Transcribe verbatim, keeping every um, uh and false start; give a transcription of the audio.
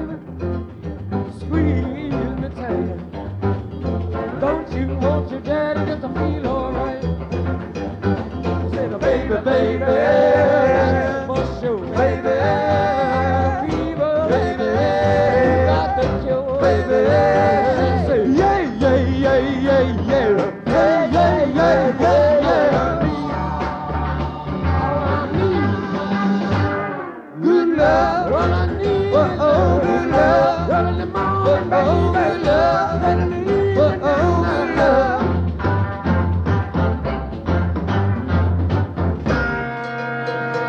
baby, squeeze me tight. Don't you want your daddy just to feel alright? Say the baby, baby, must show, baby, fever, baby, got the cure, baby. Say yeah, yeah, yeah, yeah, yeah, yeah, yeah, yeah, yeah, yeah. Good love, what I need, oh, good love, early in the morning, baby.